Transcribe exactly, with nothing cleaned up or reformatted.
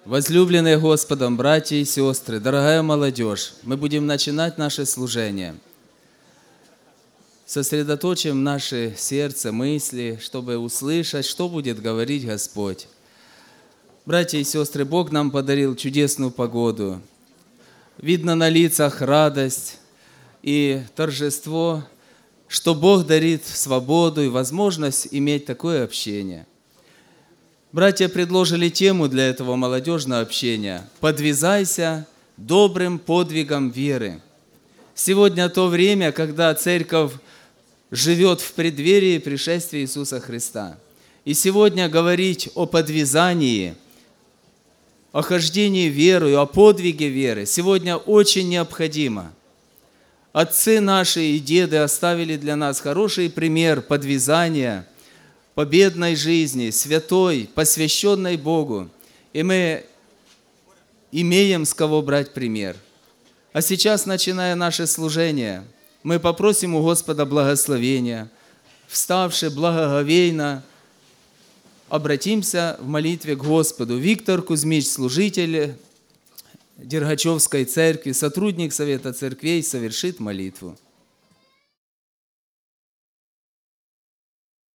Возлюбленные Господом, братья и сестры, дорогая молодежь, мы будем начинать наше служение. Сосредоточим наше сердце, мысли, чтобы услышать, что будет говорить Господь. Братья и сестры, Бог нам подарил чудесную погоду. Видно на лицах радость и торжество, что Бог дарит свободу и возможность иметь такое общение. Братья предложили тему для этого молодежного общения «Подвязайся добрым подвигом веры». Сегодня то время, когда церковь живет в преддверии пришествия Иисуса Христа. И сегодня говорить о подвязании, о хождении верою, о подвиге веры сегодня очень необходимо. Отцы наши и деды оставили для нас хороший пример подвязания, победной жизни, святой, посвященной Богу. И мы имеем с кого брать пример. А сейчас, начиная наше служение, мы попросим у Господа благословения, вставши благоговейно, обратимся в молитве к Господу. Виктор Кузьмич, служитель Дергачевской церкви, сотрудник Совета церквей, совершит молитву.